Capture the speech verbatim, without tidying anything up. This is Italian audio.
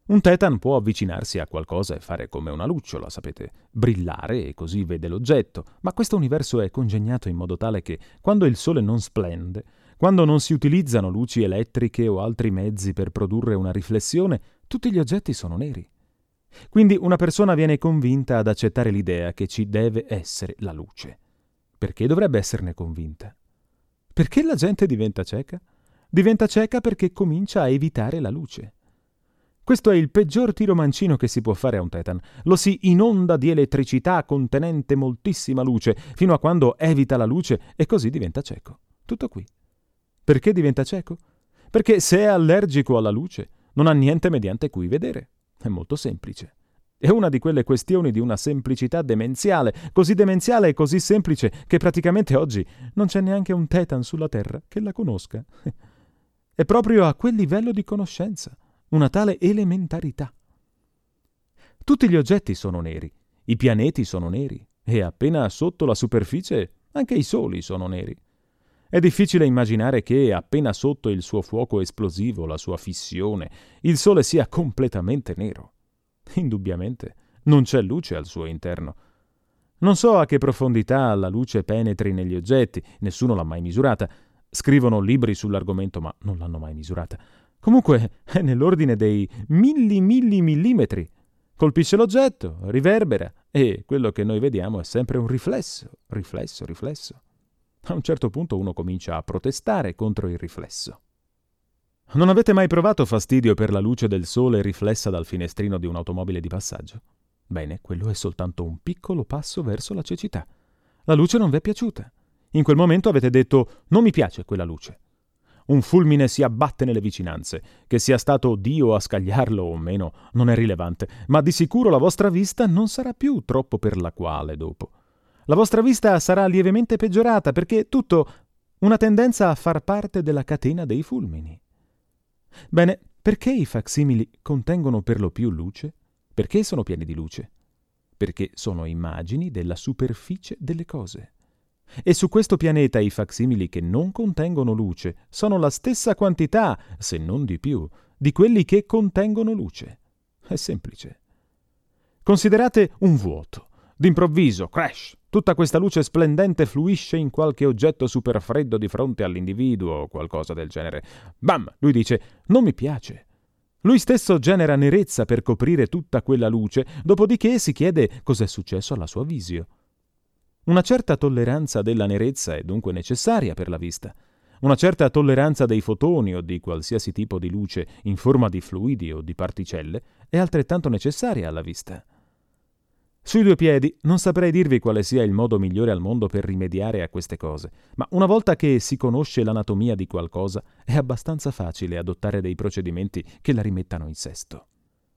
Un Tetan può avvicinarsi a qualcosa e fare come una lucciola, sapete, brillare e così vede l'oggetto, ma questo universo è congegnato in modo tale che quando il sole non splende, quando non si utilizzano luci elettriche o altri mezzi per produrre una riflessione, tutti gli oggetti sono neri. Quindi una persona viene convinta ad accettare l'idea che ci deve essere la luce. Perché dovrebbe esserne convinta? Perché la gente diventa cieca? Diventa cieca perché comincia a evitare la luce. Questo è il peggior tiro mancino che si può fare a un Tetan. Lo si inonda di elettricità contenente moltissima luce, fino a quando evita la luce e così diventa cieco. Tutto qui. Perché diventa cieco? Perché se è allergico alla luce, non ha niente mediante cui vedere. È molto semplice. È una di quelle questioni di una semplicità demenziale, così demenziale e così semplice che praticamente oggi non c'è neanche un Tetan sulla Terra che la conosca. È proprio a quel livello di conoscenza, una tale elementarità. Tutti gli oggetti sono neri, i pianeti sono neri e appena sotto la superficie anche i soli sono neri. È difficile immaginare che appena sotto il suo fuoco esplosivo, la sua fissione, il Sole sia completamente nero. Indubbiamente non c'è luce al suo interno. Non so a che profondità la luce penetri negli oggetti, nessuno l'ha mai misurata. Scrivono libri sull'argomento, ma non l'hanno mai misurata. Comunque è nell'ordine dei milli milli millimetri. Colpisce l'oggetto, riverbera, e quello che noi vediamo è sempre un riflesso, riflesso, riflesso. A un certo punto uno comincia a protestare contro il riflesso. Non avete mai provato fastidio per la luce del sole riflessa dal finestrino di un'automobile di passaggio? Bene, quello è soltanto un piccolo passo verso la cecità. La luce non vi è piaciuta. In quel momento avete detto: non mi piace quella luce. Un fulmine si abbatte nelle vicinanze. Che sia stato Dio a scagliarlo o meno non è rilevante, ma di sicuro la vostra vista non sarà più troppo per la quale dopo. La vostra vista sarà lievemente peggiorata perché è tutto una tendenza a far parte della catena dei fulmini. Bene, perché i facsimili contengono per lo più luce? Perché sono pieni di luce? Perché sono immagini della superficie delle cose. E su questo pianeta i facsimili che non contengono luce sono la stessa quantità, se non di più, di quelli che contengono luce. È semplice. Considerate un vuoto. D'improvviso, crash, tutta questa luce splendente fluisce in qualche oggetto super freddo di fronte all'individuo o qualcosa del genere. Bam! Lui dice: non mi piace. Lui stesso genera nerezza per coprire tutta quella luce, dopodiché si chiede cos'è successo alla sua visio. Una certa tolleranza della nerezza è dunque necessaria per la vista. Una certa tolleranza dei fotoni o di qualsiasi tipo di luce in forma di fluidi o di particelle è altrettanto necessaria alla vista. Sui due piedi non saprei dirvi quale sia il modo migliore al mondo per rimediare a queste cose, ma una volta che si conosce l'anatomia di qualcosa è abbastanza facile adottare dei procedimenti che la rimettano in sesto.